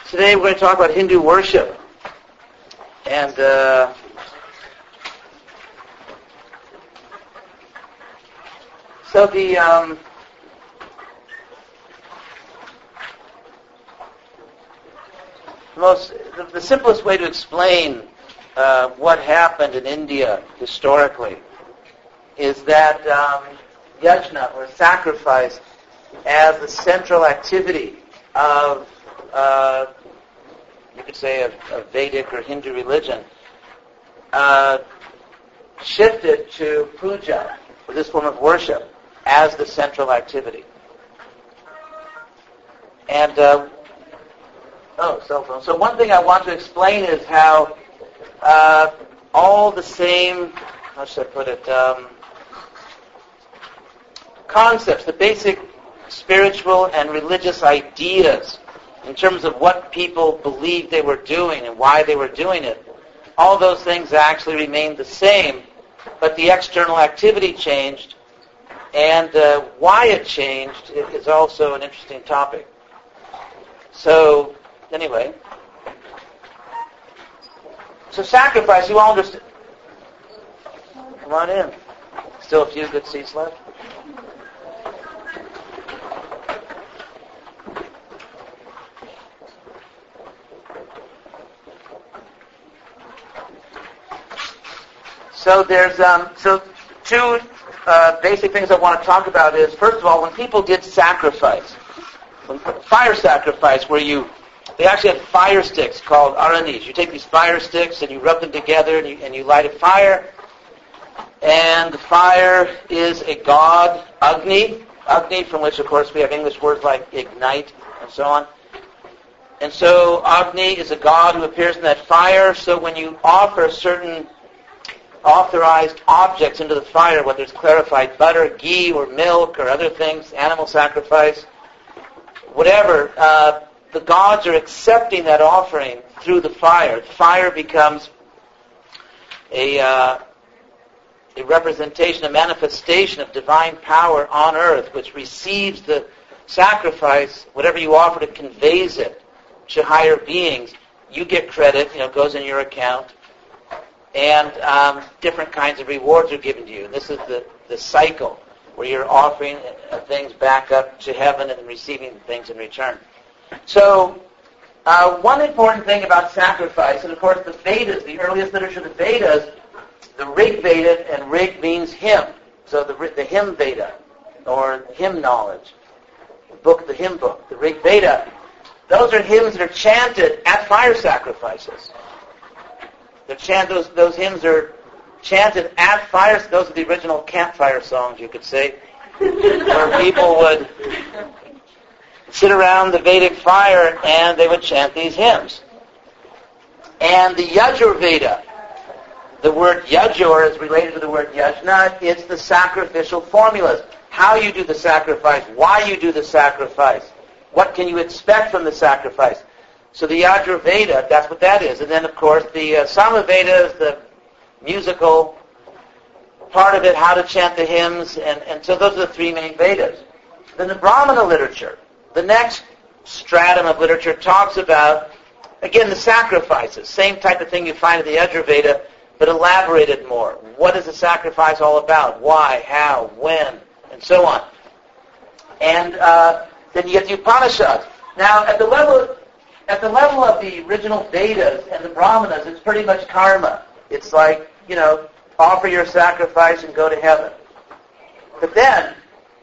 Today we're going to talk about Hindu worship. And so the simplest way to explain what happened in India historically is that yajna, or sacrifice, as the central activity of, you could say, of Vedic or Hindu religion, shifted to puja, or this form of worship, as the central activity. And, cell phone. So one thing I want to explain is how all the same, how should I put it, concepts, the basic spiritual and religious ideas in terms of what people believed they were doing and why they were doing it, all those things actually remained the same, but the external activity changed, and why it changed is also an interesting topic. So, anyway, so sacrifice, you all understand. Come on in. Still a few good seats left. So there's two basic things I want to talk about is, first of all, when people did sacrifice, fire sacrifice, where they actually had fire sticks called aranis. You take these fire sticks and you rub them together and you light a fire, and the fire is a god, Agni, from which of course we have English words like ignite and so on. And so Agni is a god who appears in that fire, so when you offer certain authorized objects into the fire, whether it's clarified butter, ghee, or milk, or other things, animal sacrifice, whatever, the gods are accepting that offering through the fire. The fire becomes a representation, a manifestation of divine power on earth, which receives the sacrifice, whatever you offer, it conveys it to higher beings. You get credit, goes in your account, and different kinds of rewards are given to you. And this is the cycle where you're offering things back up to heaven and receiving things in return. So one important thing about sacrifice, and of course the Vedas, the earliest literature of the Vedas, the Rig Veda, and Rig means hymn, so the hymn Veda, or hymn knowledge, the hymn book, the Rig Veda, those are hymns that are chanted at fire sacrifices. Those hymns are chanted at fires. Those are the original campfire songs, you could say, where people would sit around the Vedic fire and they would chant these hymns. And the Yajur Veda, the word Yajur is related to the word Yajna. It's the sacrificial formulas. How you do the sacrifice, why you do the sacrifice, what can you expect from the sacrifice. So the Yajur Veda, that's what that is. And then, of course, the Samaveda is the musical part of it, how to chant the hymns, and so those are the three main Vedas. Then the Brahmana literature, the next stratum of literature, talks about, again, the sacrifices. Same type of thing you find in the Yajur Veda, but elaborated more. What is the sacrifice all about? Why, how, when, and so on. And then you get the Upanishads. Now, at the level of the original Vedas and the Brahmanas, it's pretty much karma. It's like, offer your sacrifice and go to heaven. But then,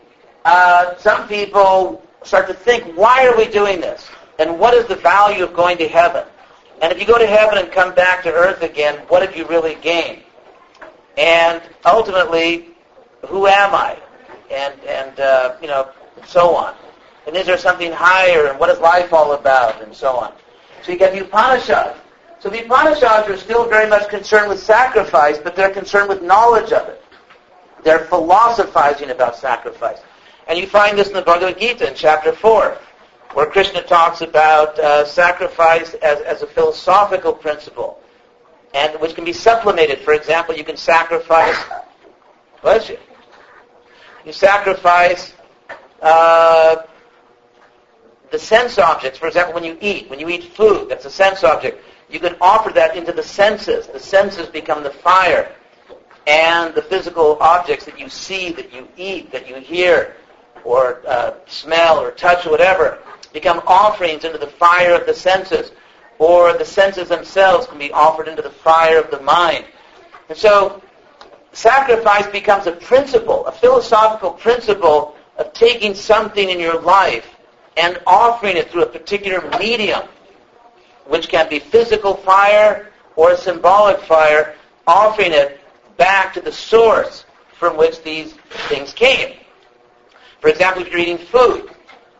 some people start to think, why are we doing this? And what is the value of going to heaven? And if you go to heaven and come back to earth again, what have you really gained? And ultimately, who am I? And so on. And is there something higher? And what is life all about? And so on. So you get the Upanishads. So the Upanishads are still very much concerned with sacrifice, but they're concerned with knowledge of it. They're philosophizing about sacrifice. And you find this in the Bhagavad Gita in chapter 4, where Krishna talks about sacrifice as a philosophical principle, and which can be supplemented. For example, you can sacrifice, bless you, you sacrifice the sense objects. For example, when you eat food, that's a sense object. You can offer that into the senses. The senses become the fire. And the physical objects that you see, that you eat, that you hear, or smell, or touch, or whatever, become offerings into the fire of the senses. Or the senses themselves can be offered into the fire of the mind. And so, sacrifice becomes a principle, a philosophical principle of taking something in your life and offering it through a particular medium, which can be physical fire or a symbolic fire, offering it back to the source from which these things came. For example, if you're eating food,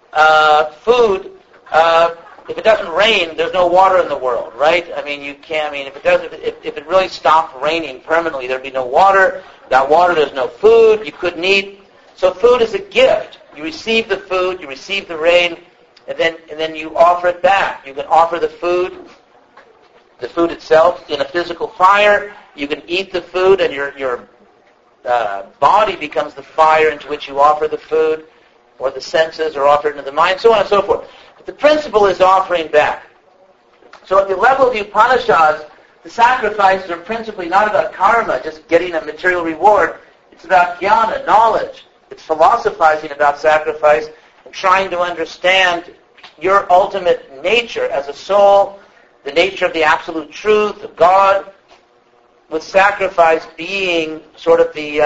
if it doesn't rain, there's no water in the world, right? I mean, if it really stopped raining permanently, there'd be no water. Without water, there's no food. You couldn't eat. So food is a gift. You receive the food, you receive the rain, and then you offer it back. You can offer the food itself in a physical fire. You can eat the food, and your body becomes the fire into which you offer the food, or the senses are offered into the mind, so on and so forth. But the principle is offering back. So at the level of the Upanishads, the sacrifices are principally not about karma, just getting a material reward. It's about jnana, knowledge. It's philosophizing about sacrifice and trying to understand your ultimate nature as a soul, the nature of the absolute truth of God, with sacrifice being sort of the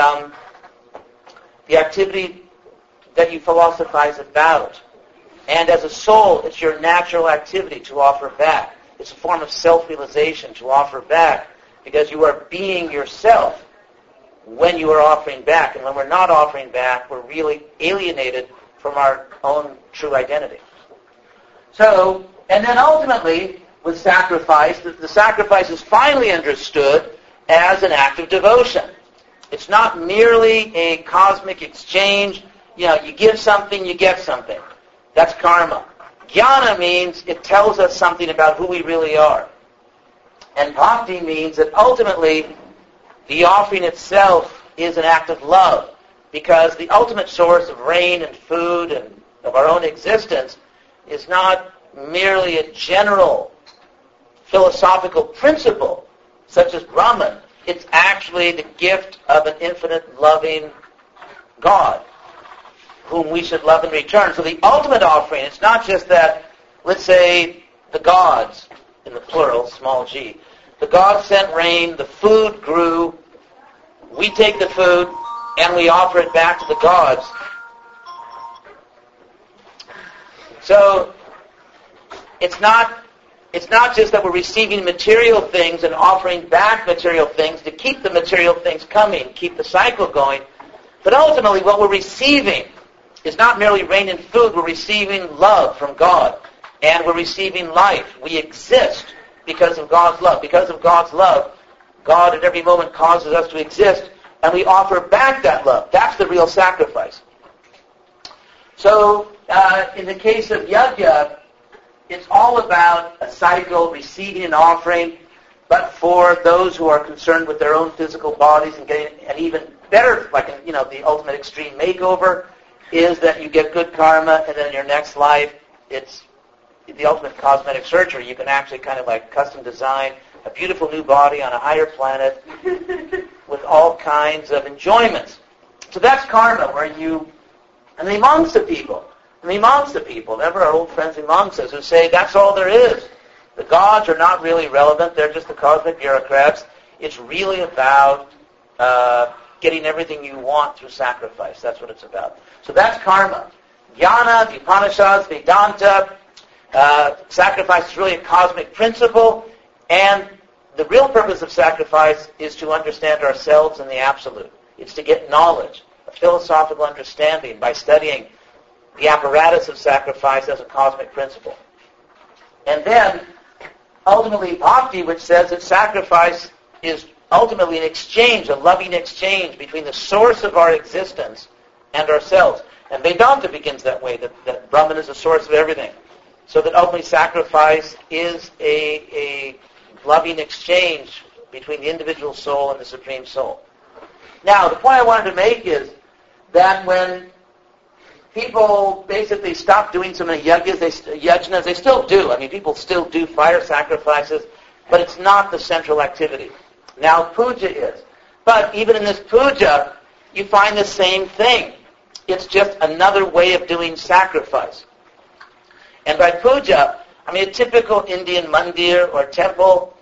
activity that you philosophize about. And as a soul, it's your natural activity to offer back. It's a form of self-realization to offer back, because you are being yourself when you are offering back. And when we're not offering back, we're really alienated from our own true identity. So, and then ultimately, with sacrifice, the sacrifice is finally understood as an act of devotion. It's not merely a cosmic exchange. You give something, you get something. That's karma. Jnana means it tells us something about who we really are. And bhakti means that ultimately the offering itself is an act of love, because the ultimate source of rain and food and of our own existence is not merely a general philosophical principle such as Brahman. It's actually the gift of an infinite loving God whom we should love in return. So the ultimate offering, it's not just that, let's say, the gods, in the plural, small g, the gods sent rain, the food grew, we take the food, and we offer it back to the gods. So it's not just that we're receiving material things and offering back material things to keep the material things coming, keep the cycle going, but ultimately what we're receiving is not merely rain and food. We're receiving love from God, and we're receiving life. We exist because of God's love. Because of God's love, God at every moment causes us to exist, and we offer back that love. That's the real sacrifice. So, in the case of yajna, it's all about a cycle, receiving and offering, but for those who are concerned with their own physical bodies and getting an even better, the ultimate extreme makeover, is that you get good karma, and then in your next life, it's the ultimate cosmetic surgery. You can actually kind of like custom design a beautiful new body on a higher planet with all kinds of enjoyments. So that's karma, where and the Mimamsa people, ever our old friends Mimamsas, who say that's all there is. The gods are not really relevant. They're just the cosmic bureaucrats. It's really about getting everything you want through sacrifice. That's what it's about. So that's karma. Jnana, the Upanishads, Vedanta, sacrifice is really a cosmic principle, and the real purpose of sacrifice is to understand ourselves in the absolute. It's to get knowledge, a philosophical understanding by studying the apparatus of sacrifice as a cosmic principle. And then, ultimately, bhakti, which says that sacrifice is ultimately an exchange, a loving exchange between the source of our existence and ourselves. And Vedanta begins that way, that Brahman is the source of everything. So that ultimately sacrifice is a loving exchange between the individual soul and the Supreme Soul. Now, the point I wanted to make is that when people basically stopped doing so many yajnas. They still do. I mean, people still do fire sacrifices, but it's not the central activity. Now puja is. But even in this puja, you find the same thing. It's just another way of doing sacrifice. And by puja, I mean a typical Indian mandir or temple,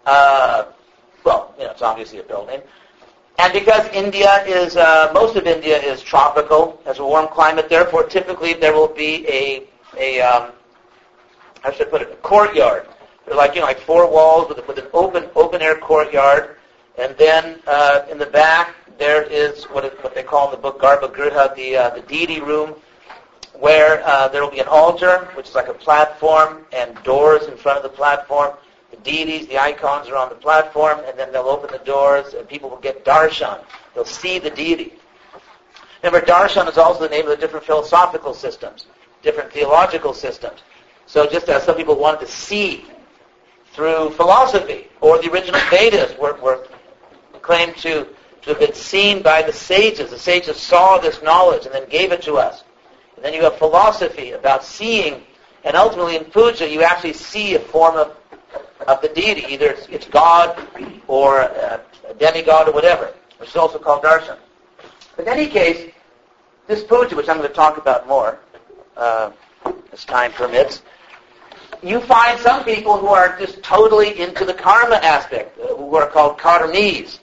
it's obviously a building. And because India is, most of India is tropical, has a warm climate, therefore typically there will be a courtyard. They're like 4 walls with an open air courtyard. And then in the back there is what they call in the book Garbhagriha, the deity room, where there will be an altar, which is like a platform, and doors in front of the platform. The deities, the icons are on the platform, and then they'll open the doors, and people will get darshan. They'll see the deity. Remember, darshan is also the name of the different philosophical systems, different theological systems. So just as some people wanted to see through philosophy, or the original Vedas were claimed to have been seen by the sages. The sages saw this knowledge and then gave it to us. And then you have philosophy about seeing, and ultimately in puja you actually see a form of the deity. Either it's God or a demigod or whatever, which is also called darshan. But in any case, this puja, which I'm going to talk about more as time permits, you find some people who are just totally into the karma aspect, who are called karmis.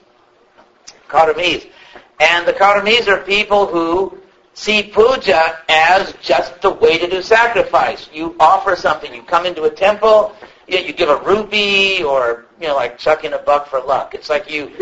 And the karmis are people who see puja as just the way to do sacrifice. You offer something. You come into a temple, you give a rupee, or like chuck in a buck for luck. It's like you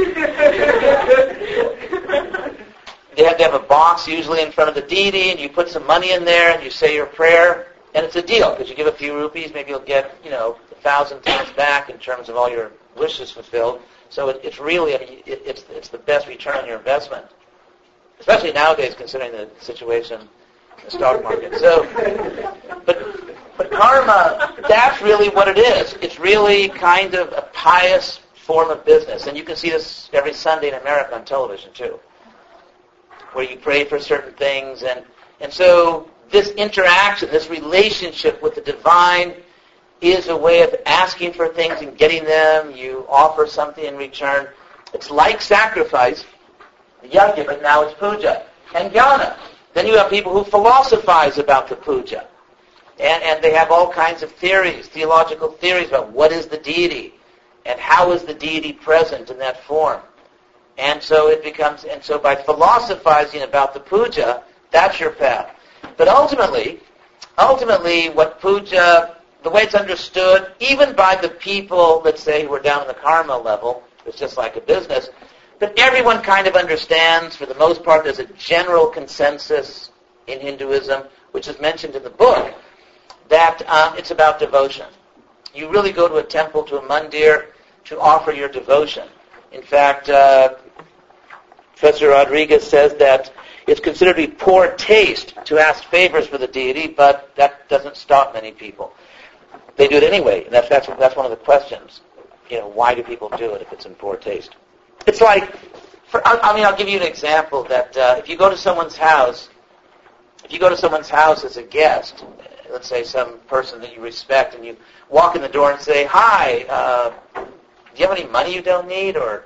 have to have a box usually in front of the deity, and you put some money in there, and you say your prayer, and it's a deal because you give a few rupees, maybe you'll get 1,000 times back in terms of all your wishes fulfilled. So it's really it's the best return on your investment, especially nowadays considering the situation in the stock market. So, but karma, that's really what it is. It's really kind of a pious form of business, and you can see this every Sunday in America on television too, where you pray for certain things, and so this interaction, this relationship with the divine is a way of asking for things and getting them. You offer something in return. It's like sacrifice, yajna, but now it's puja. And jnana. Then you have people who philosophize about the puja. And they have all kinds of theories, theological theories about what is the deity and how is the deity present in that form. And so by philosophizing about the puja, that's your path. But ultimately, what puja, the way it's understood, even by the people, let's say, who are down in the karma level, it's just like a business, but everyone kind of understands, for the most part, there's a general consensus in Hinduism, which is mentioned in the book, that it's about devotion. You really go to a temple, to a mandir, to offer your devotion. In fact, Professor Rodriguez says that it's considered to be poor taste to ask favors for the deity, but that doesn't stop many people. They do it anyway. And that's one of the questions. Why do people do it if it's in poor taste? It's like, I'll give you an example that if you go to someone's house as a guest, let's say some person that you respect, and you walk in the door and say, "Hi, do you have any money you don't need?" Or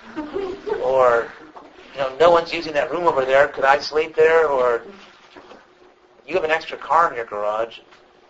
no one's using that room over there. Could I sleep there? Or you have an extra car in your garage.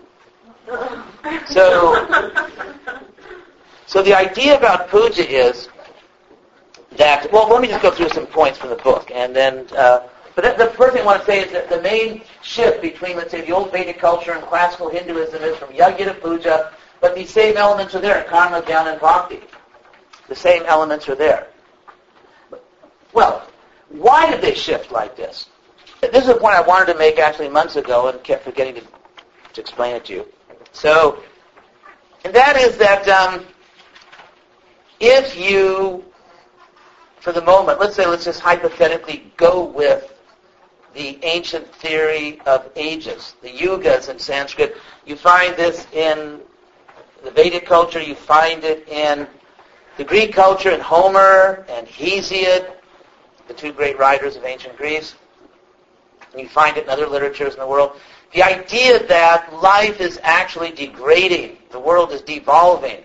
So the idea about puja is that, well, let me just go through some points from the book. And then, but the first thing I want to say is that the main shift between, let's say, the old Vedic culture and classical Hinduism is from yajna to puja, but these same elements are there, karma, jnana, and bhakti. The same elements are there. Well, why did they shift like this? This is a point I wanted to make actually months ago and kept forgetting to explain it to you. So, and that is that if you, for the moment, let's just hypothetically go with the ancient theory of ages, the yugas in Sanskrit. You find this in the Vedic culture, you find it in the Greek culture, in Homer and Hesiod, the two great writers of ancient Greece. and you find it in other literatures in the world. The idea that life is actually degrading, the world is devolving,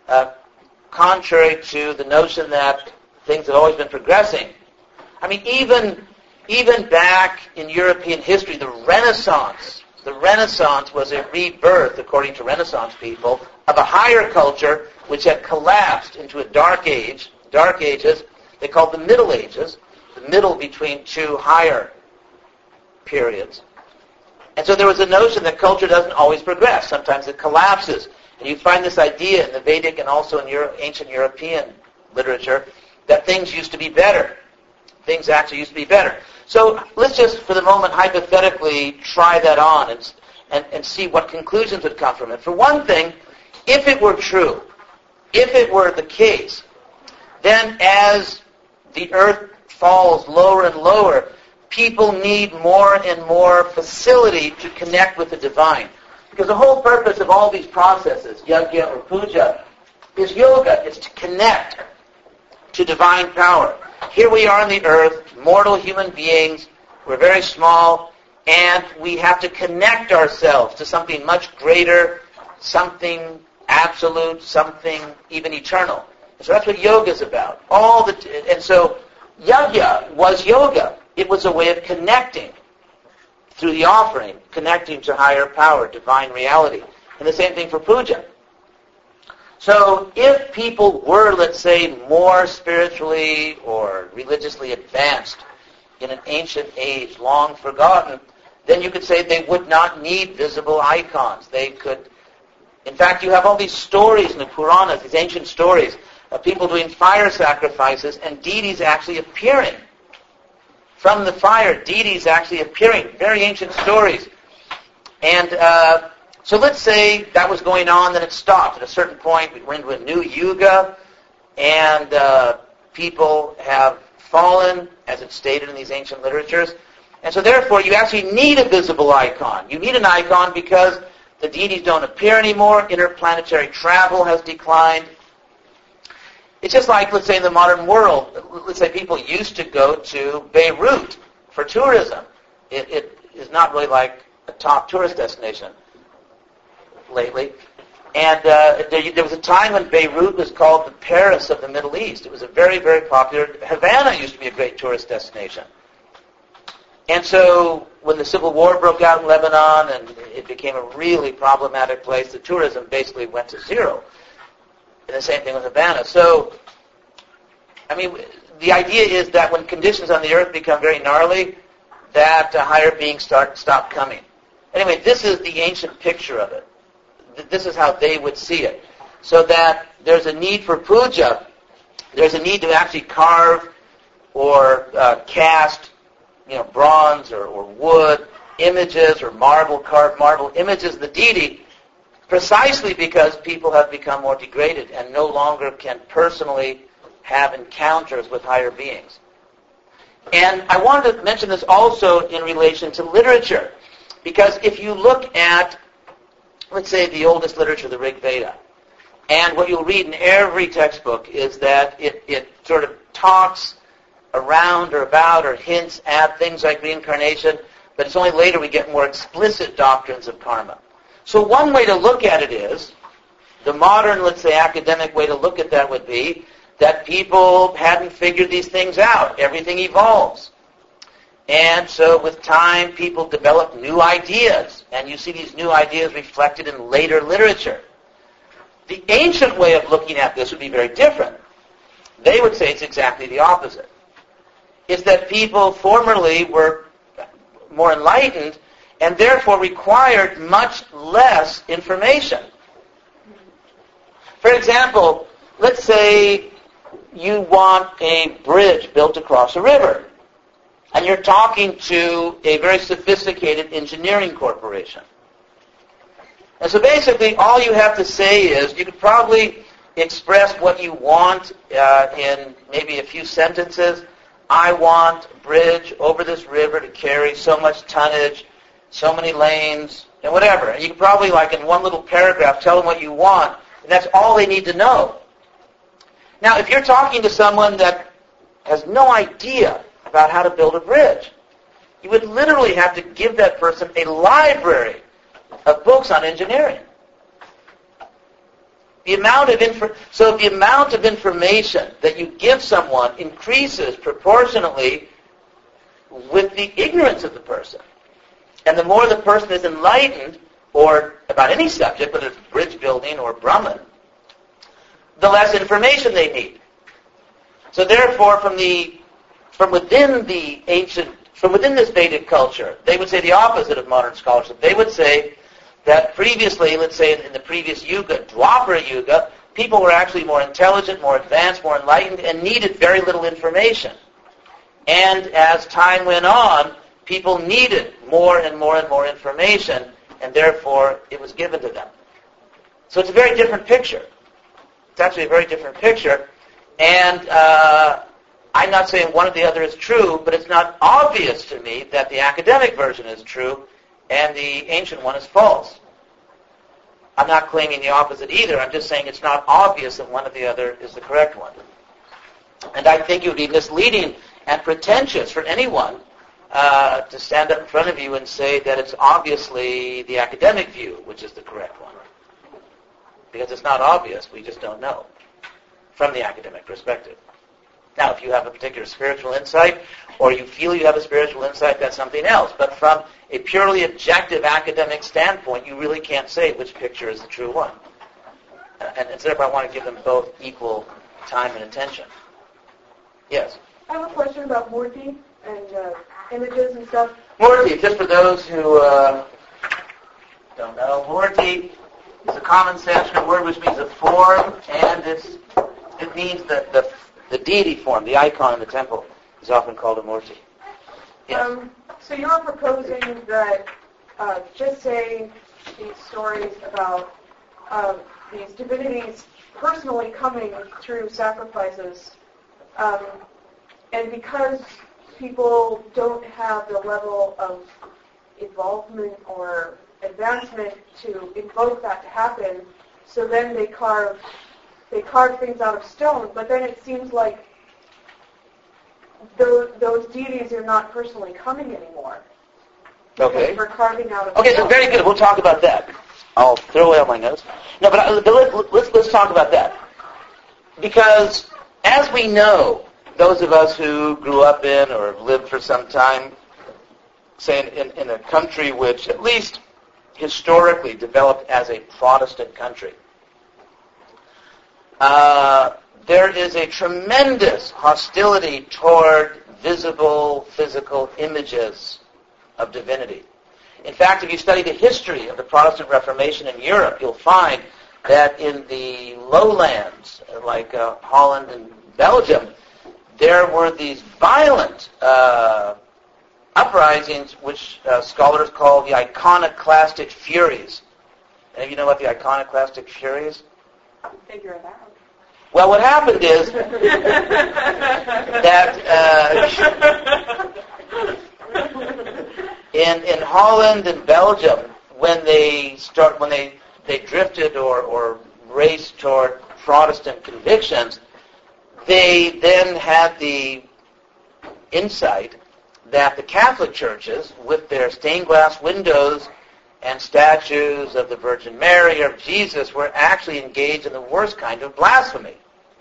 contrary to the notion that things have always been progressing. I mean, even back in European history, the Renaissance was a rebirth, according to Renaissance people, of a higher culture which had collapsed into a dark ages, they called the Middle Ages, the middle between two higher periods. And so there was a notion that culture doesn't always progress. Sometimes it collapses. And you find this idea in the Vedic and also in ancient European literature that things used to be better. Things actually used to be better. So let's just, for the moment, hypothetically try that on and see what conclusions would come from it. For one thing, if it were true, if it were the case, then as the earth falls lower and lower, people need more and more facility to connect with the divine. Because the whole purpose of all these processes, yajna or puja, is yoga. It's to connect to divine power. Here we are on the earth, mortal human beings. We're very small, and we have to connect ourselves to something much greater, something absolute, something even eternal. And so that's what yoga is about. And so yajna was yoga. It was a way of connecting through the offering, connecting to higher power, divine reality. And the same thing for puja. So if people were, let's say, more spiritually or religiously advanced in an ancient age, long forgotten, then you could say they would not need visible icons. They could, in fact, you have all these stories in the Puranas, these ancient stories of people doing fire sacrifices and deities actually appearing. From the fire, deities actually appearing. Very ancient stories. And so let's say that was going on, then it stopped. At a certain point, we went into a new yuga, and people have fallen, as it's stated in these ancient literatures. And so therefore, you actually need a visible icon. You need an icon because the deities don't appear anymore. Interplanetary travel has declined. It's just like, let's say, in the modern world, let's say people used to go to Beirut for tourism. It is not really like a top tourist destination lately. And there was a time when Beirut was called the Paris of the Middle East. It was a very, very popular. Havana used to be a great tourist destination. And so when the Civil War broke out in Lebanon and it became a really problematic place, the tourism basically went to zero. And the same thing with Havana. So, I mean, the idea is that when conditions on the earth become very gnarly, that higher beings stop coming. Anyway, this is the ancient picture of it. This is how they would see it. So that there's a need for puja. There's a need to actually carve or cast, bronze or wood images or carved marble images of the deity, precisely because people have become more degraded and no longer can personally have encounters with higher beings. And I wanted to mention this also in relation to literature, because if you look at, let's say, the oldest literature, the Rig Veda, and what you'll read in every textbook is that it sort of talks around or about or hints at things like reincarnation, but it's only later we get more explicit doctrines of karma. So one way to look at it is, the modern, let's say, academic way to look at that would be that people hadn't figured these things out. Everything evolves. And so with time, people develop new ideas, and you see these new ideas reflected in later literature. The ancient way of looking at this would be very different. They would say it's exactly the opposite. It's that people formerly were more enlightened and therefore required much less information. For example, let's say you want a bridge built across a river, and you're talking to a very sophisticated engineering corporation. And so basically all you have to say is, you could probably express what you want in maybe a few sentences. I want a bridge over this river to carry so much tonnage, so many lanes, and whatever. And you can probably, like in one little paragraph, tell them what you want, and that's all they need to know. Now, if you're talking to someone that has no idea about how to build a bridge, you would literally have to give that person a library of books on engineering. The amount of so the amount of information that you give someone increases proportionately with the ignorance of the person. And the more the person is enlightened, or about any subject, whether it's bridge building or Brahman, the less information they need. So therefore, from within this Vedic culture, they would say the opposite of modern scholarship. They would say that previously, let's say in the previous Yuga, Dwapara Yuga, people were actually more intelligent, more advanced, more enlightened, and needed very little information. And as time went on, people needed more and more and more information, and therefore it was given to them. So it's a very different picture. It's actually a very different picture. And I'm not saying one or the other is true, but it's not obvious to me that the academic version is true and the ancient one is false. I'm not claiming the opposite either. I'm just saying it's not obvious that one or the other is the correct one. And I think it would be misleading and pretentious for anyone to stand up in front of you and say that it's obviously the academic view which is the correct one. Because it's not obvious. We just don't know from the academic perspective. Now, if you have a particular spiritual insight or you feel you have a spiritual insight, that's something else. But from a purely objective academic standpoint, you really can't say which picture is the true one. And therefore, I want to give them both equal time and attention. Yes? I have a question about Murti and images and stuff. Murti, just for those who don't know, Murti is a common Sanskrit word which means a form, and it means the deity form, the icon in the temple, is often called a Murti. Yes. So you're proposing that just say these stories about these divinities personally coming through sacrifices, and because people don't have the level of involvement or advancement to invoke that to happen, so then they carve things out of stone, but then it seems like those deities are not personally coming anymore. Okay. We're carving out of Okay, so stone. very good. We'll talk about that. I'll throw away all my notes. No, but let's talk about that. Because as we know, those of us who grew up in or have lived for some time, say in a country which at least historically developed as a Protestant country, there is a tremendous hostility toward visible, physical images of divinity. In fact, if you study the history of the Protestant Reformation in Europe, you'll find that in the lowlands, like Holland and Belgium, there were these violent uprisings which scholars call the iconoclastic furies. And you know what the iconoclastic furies? Figure it out. Well, what happened is that in Holland and Belgium, when they drifted or raced toward Protestant convictions, they then had the insight that the Catholic churches, with their stained glass windows and statues of the Virgin Mary or of Jesus, were actually engaged in the worst kind of blasphemy.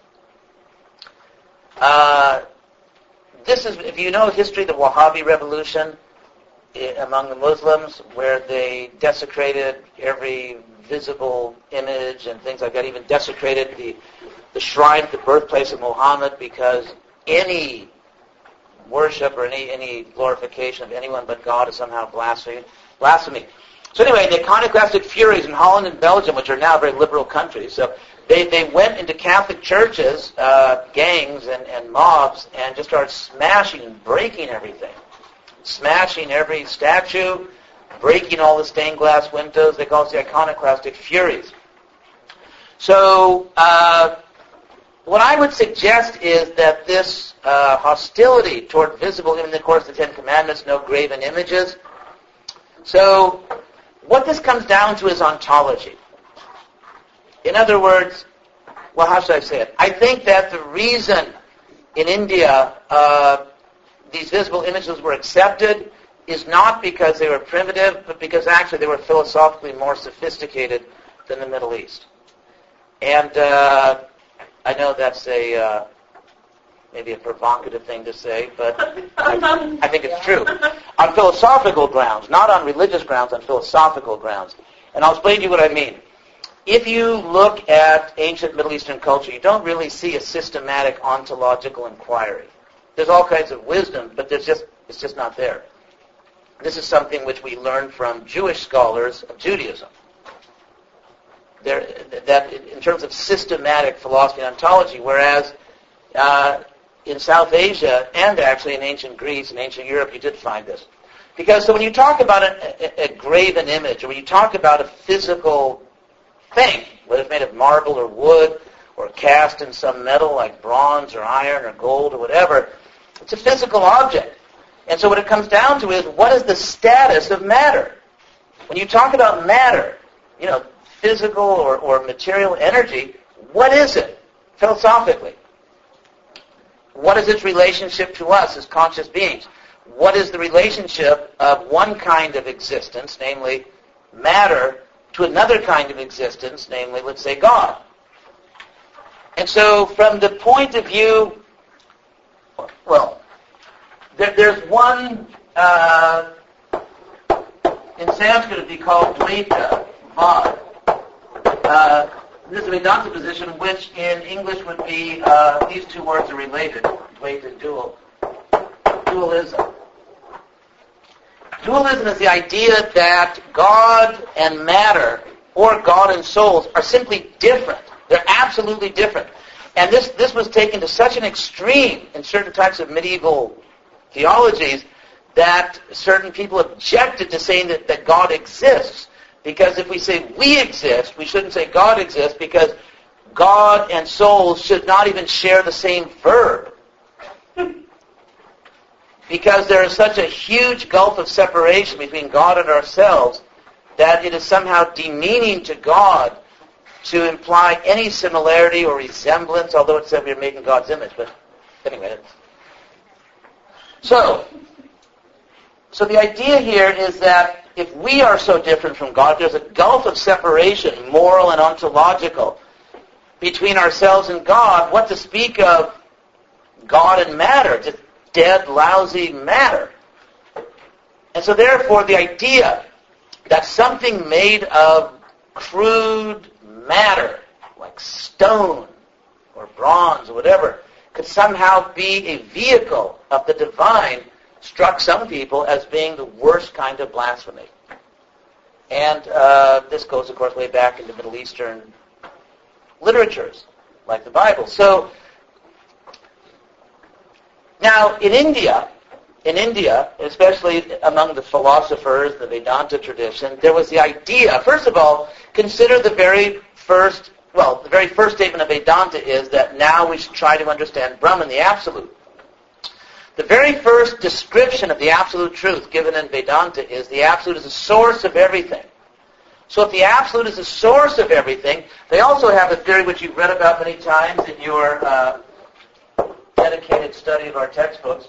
This is, if you know history, the Wahhabi revolution among the Muslims, where they desecrated every visible image and things like that, even desecrated the shrine, the birthplace of Muhammad, because any worship or any glorification of anyone but God is somehow blasphemy. So anyway, the iconoclastic furies in Holland and Belgium, which are now very liberal countries, so they went into Catholic churches, gangs and mobs, and just started smashing and breaking everything. Smashing every statue, breaking all the stained glass windows. They call it the iconoclastic furies. So what I would suggest is that this hostility toward visible, in the course of the Ten Commandments, no graven images. So what this comes down to is ontology. In other words, well, how should I say it? I think that the reason in India these visible images were accepted is not because they were primitive, but because actually they were philosophically more sophisticated than the Middle East. And I know that's maybe a provocative thing to say, but I think it's true. On philosophical grounds, not on religious grounds, on philosophical grounds. And I'll explain to you what I mean. If you look at ancient Middle Eastern culture, you don't really see a systematic ontological inquiry. There's all kinds of wisdom, but it's just not there. This is something which we learn from Jewish scholars of Judaism. That in terms of systematic philosophy and ontology, whereas in South Asia and actually in ancient Greece and ancient Europe, you did find this. Because so when you talk about a graven image, or when you talk about a physical thing, whether it's made of marble or wood, or cast in some metal like bronze or iron or gold or whatever, it's a physical object. And so what it comes down to is, what is the status of matter? When you talk about matter, physical or material energy, what is it philosophically? What is its relationship to us as conscious beings? What is the relationship of one kind of existence, namely matter, to another kind of existence, namely, let's say, God? And so from the point of view, there's one, in Sanskrit it would be called Dvaita, Vad. This is a Vedanta position, which in English would be, these two words are related, Dvaita, dual. Dualism. Dualism is the idea that God and matter, or God and souls, are simply different. They're absolutely different. And this was taken to such an extreme in certain types of medieval theologies that certain people objected to saying that God exists. Because if we say we exist, we shouldn't say God exists, because God and souls should not even share the same verb. Because there is such a huge gulf of separation between God and ourselves that it is somehow demeaning to God to imply any similarity or resemblance, although it said we are made in God's image. But anyway. So the idea here is that if we are so different from God, there's a gulf of separation, moral and ontological, between ourselves and God. What to speak of God and matter? Just dead, lousy matter. And so therefore the idea that something made of crude matter, like stone or bronze or whatever, could somehow be a vehicle of the divine struck some people as being the worst kind of blasphemy. And this goes, of course, way back into Middle Eastern literatures, like the Bible. So, now in India, especially among the philosophers, the Vedanta tradition, there was the idea, first of all, consider the very first statement of Vedanta is that now we should try to understand Brahman, the Absolute. The very first description of the absolute truth given in Vedanta is the absolute is the source of everything. So if the absolute is the source of everything, they also have a theory which you've read about many times in your dedicated study of our textbooks,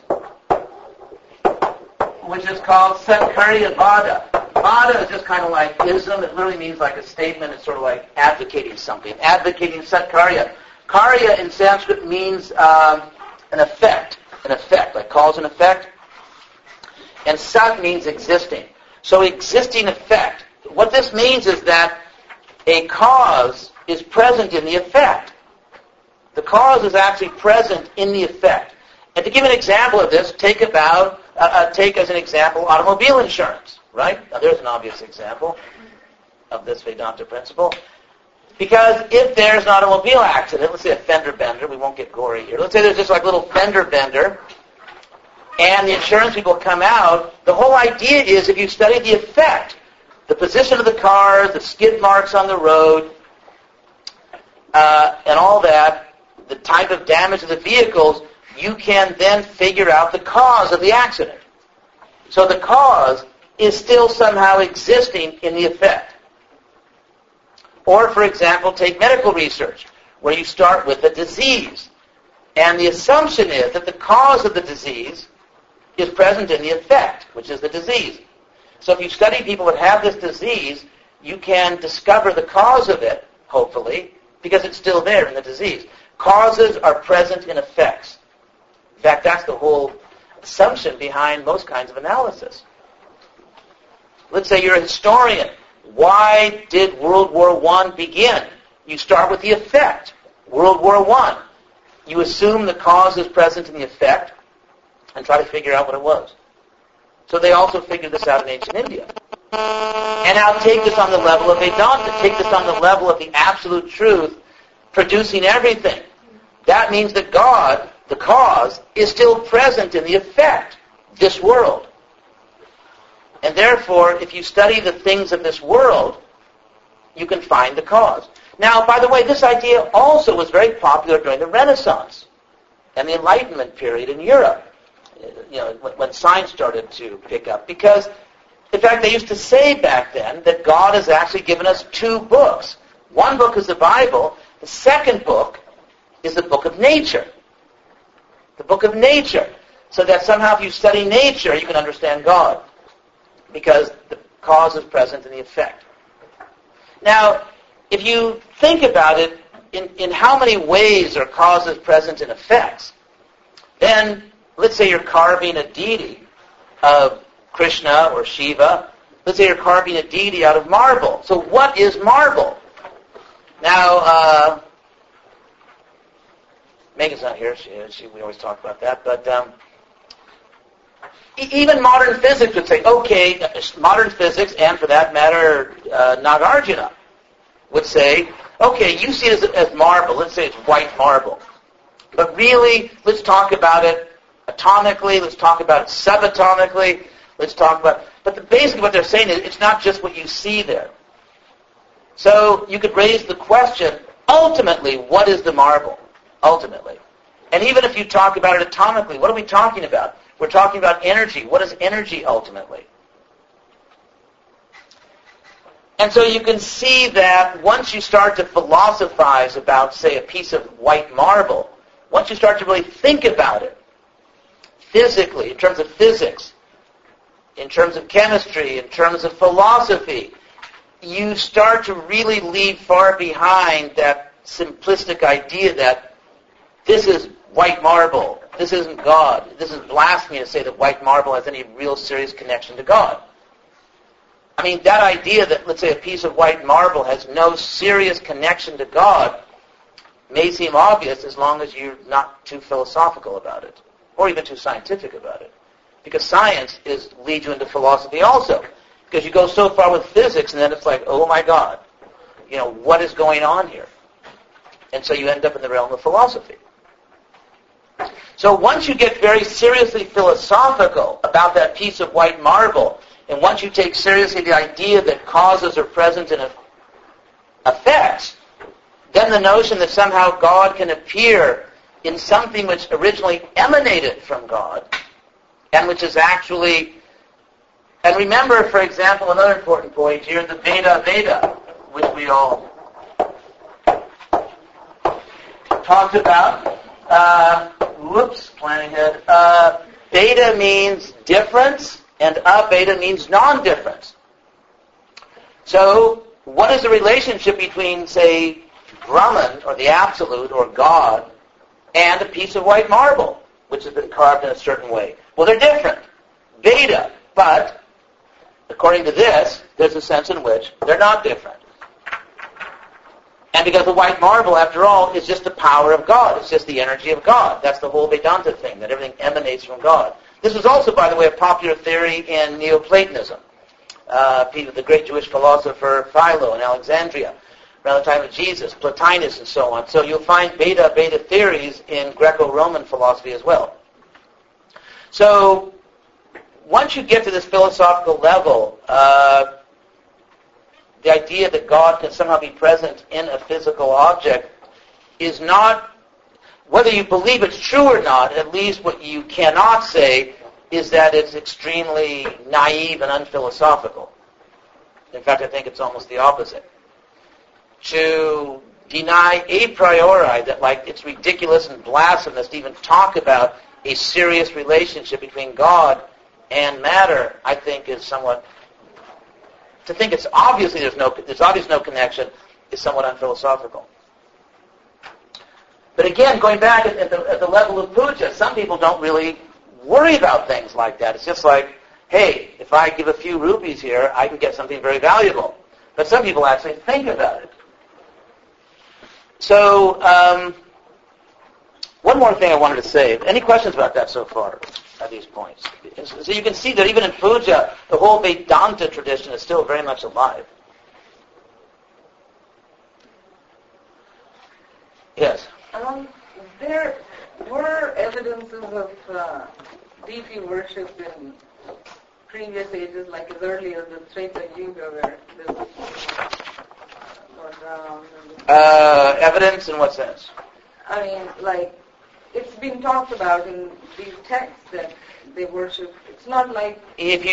which is called Satkarya Vada. Vada is just kind of like ism. It literally means like a statement. It's sort of like advocating something. Advocating Satkarya. Karya in Sanskrit means an effect. An effect, like cause and effect. And Sat means existing. So existing effect. What this means is that a cause is present in the effect. The cause is actually present in the effect. And to give an example of this, take as an example automobile insurance, right? Now there's an obvious example of this Vedanta principle. Because if there's an automobile accident, let's say a fender bender, we won't get gory here. Let's say there's just like a little fender bender, and the insurance people come out, the whole idea is if you study the effect, the position of the cars, the skid marks on the road, and all that, the type of damage to the vehicles, you can then figure out the cause of the accident. So the cause is still somehow existing in the effect. Or, for example, take medical research, where you start with a disease. And the assumption is that the cause of the disease is present in the effect, which is the disease. So if you study people that have this disease, you can discover the cause of it, hopefully, because it's still there in the disease. Causes are present in effects. In fact, that's the whole assumption behind most kinds of analysis. Let's say you're a historian. Why did World War I begin? You start with the effect. World War I. You assume the cause is present in the effect and try to figure out what it was. So they also figured this out in ancient India. And now take this on the level of Vedanta. Take this on the level of the absolute truth producing everything. That means that God, the cause, is still present in the effect, this world. And therefore, if you study the things of this world, you can find the cause. Now, by the way, this idea also was very popular during the Renaissance and the Enlightenment period in Europe, when science started to pick up. Because, in fact, they used to say back then that God has actually given us two books. One book is the Bible. The second book is the book of nature. The book of nature. So that somehow if you study nature, you can understand God. Because the cause is present in the effect. Now, if you think about it, in how many ways are causes present in effects, then let's say you're carving a deity of Krishna or Shiva. Let's say you're carving a deity out of marble. So what is marble? Now, Megan's not here. We always talk about that. But even modern physics would say, okay, modern physics, and for that matter, Nagarjuna, would say, okay, you see it as marble. Let's say it's white marble. But really, let's talk about it atomically. Let's talk about it subatomically. Let's talk about... But basically what they're saying is it's not just what you see there. So you could raise the question, ultimately, what is the marble? Ultimately. And even if you talk about it atomically, what are we talking about? We're talking about energy. What is energy ultimately? And so you can see that once you start to philosophize about, say, a piece of white marble, once you start to really think about it, physically, in terms of physics, in terms of chemistry, in terms of philosophy, you start to really leave far behind that simplistic idea that this is white marble, this isn't God. This is blasphemy to say that white marble has any real serious connection to God. I mean, that idea that, let's say, a piece of white marble has no serious connection to God may seem obvious as long as you're not too philosophical about it, or even too scientific about it. Because science leads you into philosophy also. Because you go so far with physics, and then it's like, oh my God, what is going on here? And so you end up in the realm of philosophy. So once you get very seriously philosophical about that piece of white marble, and once you take seriously the idea that causes are present in effects, then the notion that somehow God can appear in something which originally emanated from God, and which is actually... And remember, for example, another important point here, the Veda, which we all talked about. Planning ahead. Beta means difference, and abeta means non-difference. So, what is the relationship between, say, Brahman, or the Absolute, or God, and a piece of white marble, which has been carved in a certain way? Well, they're different. Beta, but, according to this, there's a sense in which they're not different. And because the white marble, after all, is just the power of God. It's just the energy of God. That's the whole Vedanta thing, that everything emanates from God. This was also, by the way, a popular theory in Neoplatonism. The great Jewish philosopher Philo in Alexandria, around the time of Jesus, Plotinus, and so on. So you'll find beta theories in Greco-Roman philosophy as well. So once you get to this philosophical level, the idea that God can somehow be present in a physical object is not, whether you believe it's true or not, at least what you cannot say is that it's extremely naive and unphilosophical. In fact, I think it's almost the opposite. To deny a priori that, like, it's ridiculous and blasphemous to even talk about a serious relationship between God and matter, I think is somewhat, to think it's obviously there's obviously no connection is somewhat unphilosophical. But again, going back at the level of puja, some people don't really worry about things like that. It's just like, hey, if I give a few rupees here, I can get something very valuable. But some people actually think about it. So, one more thing I wanted to say. Any questions about that so far at these points? So you can see that even in puja, the whole Vedanta tradition is still very much alive. Yes? There were evidences of deity worship in previous ages, like as early as the Treta Yuga, where there was Lord Ram. Evidence in what sense? I mean, like, it's been talked about in these texts that they worship. It's not like... but if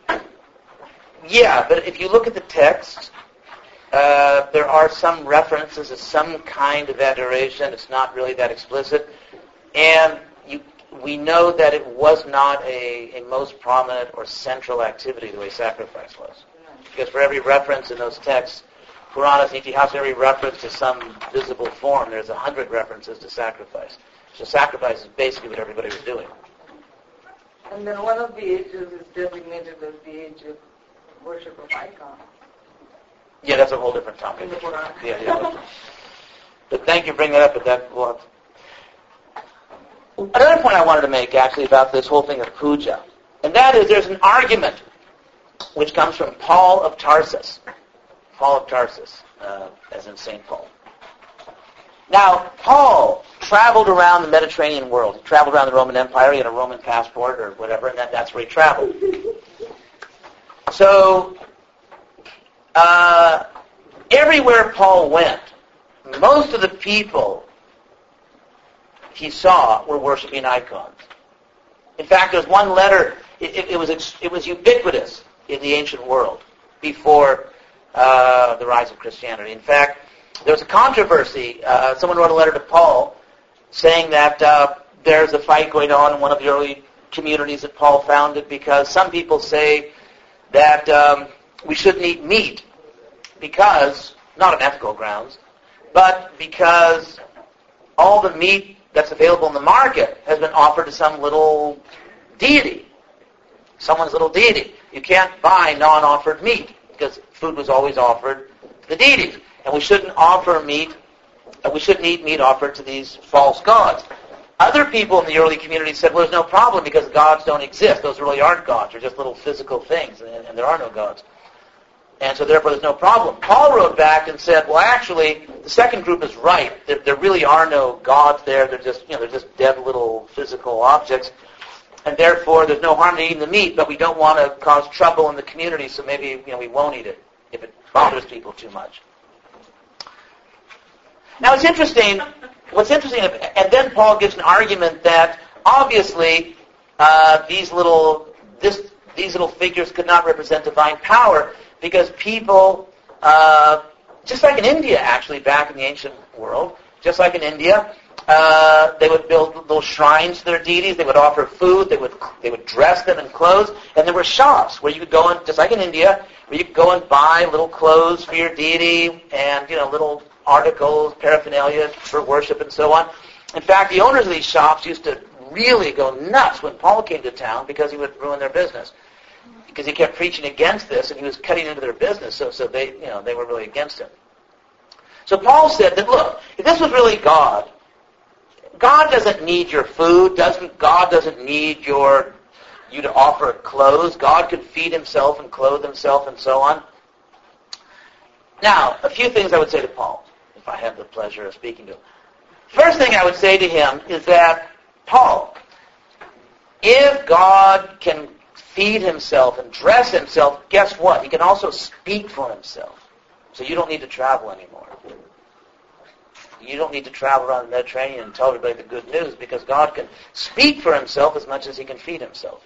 you look at the text, there are some references to some kind of adoration. It's not really that explicit. And we know that it was not a most prominent or central activity the way sacrifice was. Because for every reference in those texts, Puranas and Itihasa, every reference to some visible form, there's 100 references to sacrifice. So sacrifice is basically what everybody was doing. And then one of the ages is designated as the age of worship of icons. Yeah, that's a whole different topic. In the Purana. Yeah. But thank you for bringing that up. But that another point I wanted to make actually about this whole thing of puja, and that is there's an argument which comes from Paul of Tarsus. Paul of Tarsus, as in St. Paul. Now, Paul traveled around the Mediterranean world. He traveled around the Roman Empire. He had a Roman passport or whatever, and that's where he traveled. So, everywhere Paul went, most of the people he saw were worshiping icons. In fact, there's one letter, it was ubiquitous in the ancient world before the rise of Christianity. In fact, there was a controversy. Someone wrote a letter to Paul saying that there's a fight going on in one of the early communities that Paul founded because some people say that we shouldn't eat meat because, not on ethical grounds, but because all the meat that's available in the market has been offered to some little deity, someone's little deity. You can't buy non-offered meat because food was always offered to the deities. And we shouldn't eat meat offered to these false gods. Other people in the early community said, well, there's no problem because gods don't exist. Those really aren't gods. They're just little physical things, and there are no gods. And so therefore there's no problem. Paul wrote back and said, well, actually, the second group is right. There really are no gods there. They're just dead little physical objects. And therefore there's no harm in eating the meat, but we don't want to cause trouble in the community, so maybe we won't eat it if it bothers people too much. Now what's interesting, and then Paul gives an argument that obviously these little figures could not represent divine power because people, just like in India actually back in the ancient world, just like in India, they would build little shrines to their deities, they would offer food, they would dress them in clothes, and there were shops where you could go in, just like in India, where you could go and buy little clothes for your deity and little articles, paraphernalia for worship and so on. In fact, the owners of these shops used to really go nuts when Paul came to town because he would ruin their business. Because he kept preaching against this and he was cutting into their business, so they were really against him. So Paul said that, look, if this was really God doesn't need your food, God doesn't need you to offer clothes. God could feed himself and clothe himself and so on. Now, a few things I would say to Paul, if I have the pleasure of speaking to him. First thing I would say to him is that, Paul, if God can feed himself and dress himself, guess what? He can also speak for himself. So you don't need to travel anymore. You don't need to travel around the Mediterranean and tell everybody the good news because God can speak for himself as much as he can feed himself.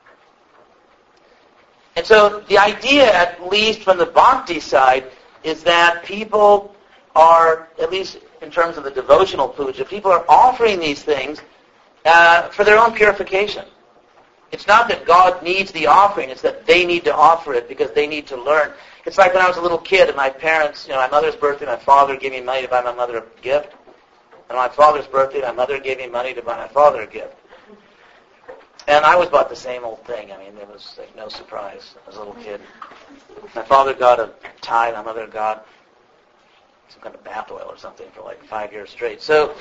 And so the idea, at least from the bhakti side, is that people are, at least in terms of the devotional puja, people are offering these things for their own purification. It's not that God needs the offering, it's that they need to offer it because they need to learn. It's like when I was a little kid and my parents, my mother's birthday, my father gave me money to buy my mother a gift. And my father's birthday, my mother gave me money to buy my father a gift. And I always bought the same old thing. I mean, there was like no surprise as a little kid. My father got a tie, my mother got some kind of bath oil or something for like 5 years straight. So,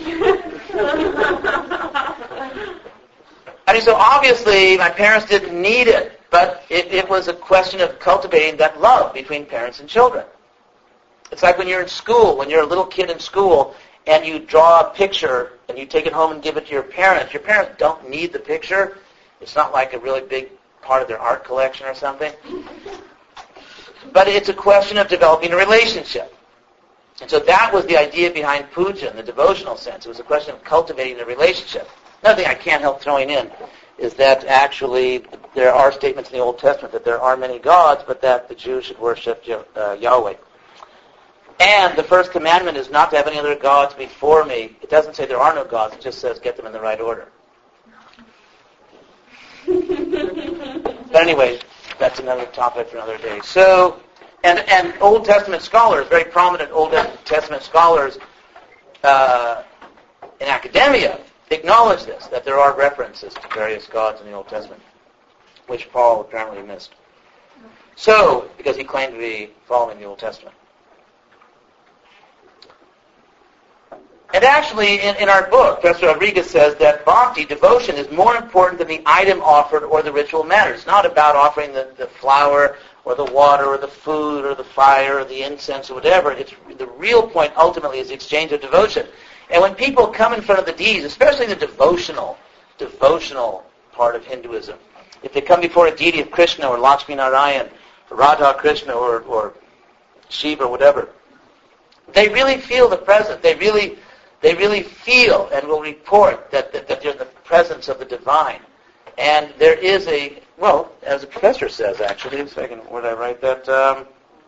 so obviously my parents didn't need it, but it was a question of cultivating that love between parents and children. It's like when you're in school, when you're a little kid in school, and you draw a picture and you take it home and give it to your parents. Your parents don't need the picture. It's not like a really big part of their art collection or something. But it's a question of developing a relationship. And so that was the idea behind puja in the devotional sense. It was a question of cultivating a relationship. Another thing I can't help throwing in is that actually there are statements in the Old Testament that there are many gods, but that the Jews should worship Yahweh. And the first commandment is not to have any other gods before me. It doesn't say there are no gods. It just says get them in the right order. But anyway, that's another topic for another day. So, and Old Testament scholars, very prominent Old Testament scholars in academia, acknowledge this, that there are references to various gods in the Old Testament, which Paul apparently missed. So, because he claimed to be following the Old Testament. And actually, in our book, Professor Rodriguez says that bhakti, devotion, is more important than the item offered or the ritual matter. It's not about offering the flower or the water or the food or the fire or the incense or whatever. It's the real point ultimately is the exchange of devotion. And when people come in front of the deities, especially the devotional part of Hinduism, if they come before a deity of Krishna or Lakshmi Narayan, or Radha Krishna or Shiva or whatever, they really feel the presence. They really feel and will report that they're in the presence of the divine. And there is as the professor says, actually, where did I write that?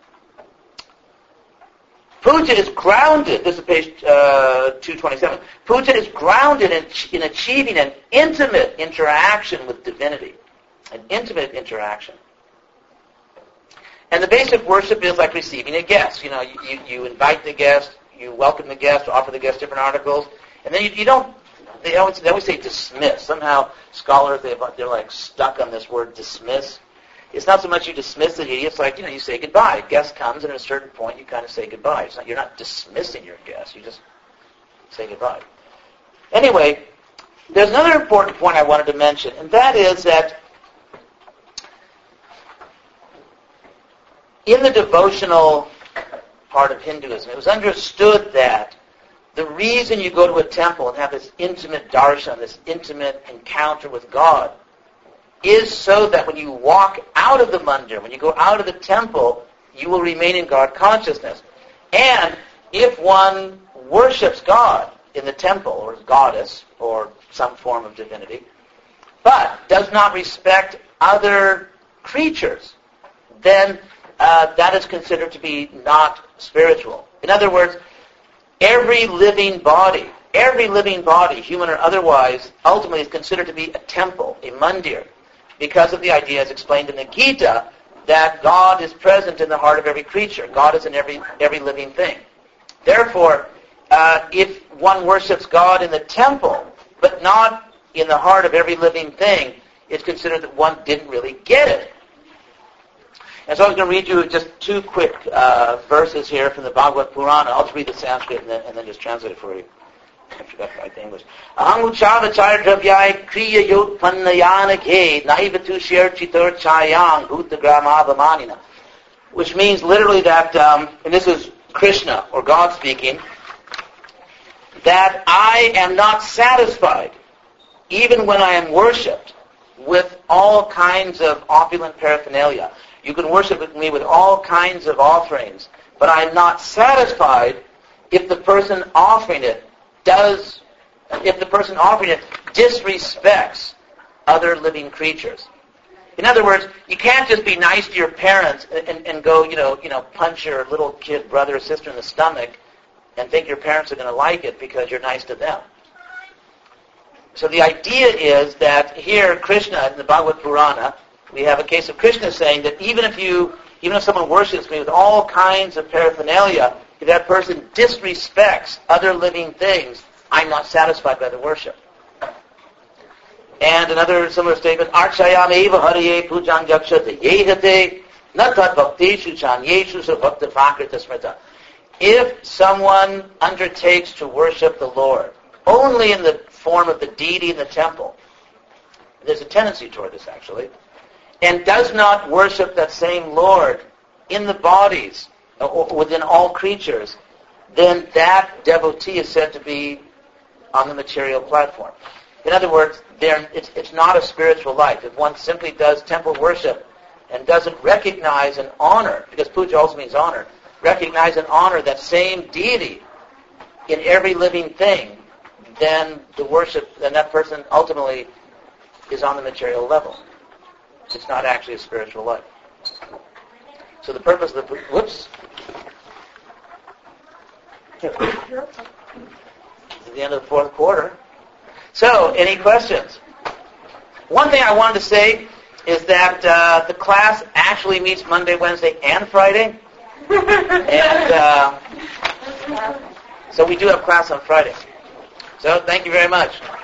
Puja is grounded, this is page 227, puja is grounded in achieving an intimate interaction with divinity. An intimate interaction. And the basic worship is like receiving a guest. You invite the guest, you welcome the guest, offer the guest different articles, and then you don't, they always say dismiss. Somehow scholars, they're like stuck on this word dismiss. It's not so much you dismiss the deity, it's like, you say goodbye. A guest comes, and at a certain point you kind of say goodbye. You're not dismissing your guest, you just say goodbye. Anyway, there's another important point I wanted to mention, and that is that in the devotional part of Hinduism, it was understood that the reason you go to a temple and have this intimate darshan, this intimate encounter with God, is so that when you walk out of the mandir, when you go out of the temple, you will remain in God consciousness. And if one worships God in the temple, or goddess, or some form of divinity, but does not respect other creatures, then that is considered to be not spiritual. In other words, every living body, human or otherwise, ultimately is considered to be a temple, a mandir, because of the idea as explained in the Gita that God is present in the heart of every creature. God is in every living thing. Therefore, if one worships God in the temple, but not in the heart of every living thing, it's considered that one didn't really get it. And so I was going to read you just two quick verses here from the Bhagavad Purana. I'll just read the Sanskrit and then just translate it for you. I forgot to write the English. Aham uchavachar dravyai kriya yot pannayana ke naivatu shir chitur chayang bhutagramabamanina. Which means literally that, and this is Krishna, or God speaking, that I am not satisfied, even when I am worshipped, with all kinds of opulent paraphernalia. You can worship me with all kinds of offerings, but I am not satisfied if the person offering it disrespects other living creatures. In other words, you can't just be nice to your parents and go, punch your little kid brother or sister in the stomach and think your parents are going to like it because you're nice to them. So the idea is that here Krishna, in the Bhagavad Purana, we have a case of Krishna saying that even if someone worships me with all kinds of paraphernalia, if that person disrespects other living things, I'm not satisfied by the worship. And another similar statement, Archayam eva hariye pujan yakshate yehate natat bhakteshu chanyeshu sabhakta vakrita smrita. If someone undertakes to worship the Lord only in the form of the deity in the temple, there's a tendency toward this actually, and does not worship that same Lord in the bodies, or within all creatures, then that devotee is said to be on the material platform. In other words, it's not a spiritual life. If one simply does temple worship and doesn't recognize and honor, because puja also means honor, recognize and honor that same deity in every living thing, then that person ultimately is on the material level. It's not actually a spiritual life. So the purpose of the... Whoops. It's at the end of the fourth quarter. So, any questions? One thing I wanted to say is that the class actually meets Monday, Wednesday, and Friday. And so we do have class on Friday. So, thank you very much.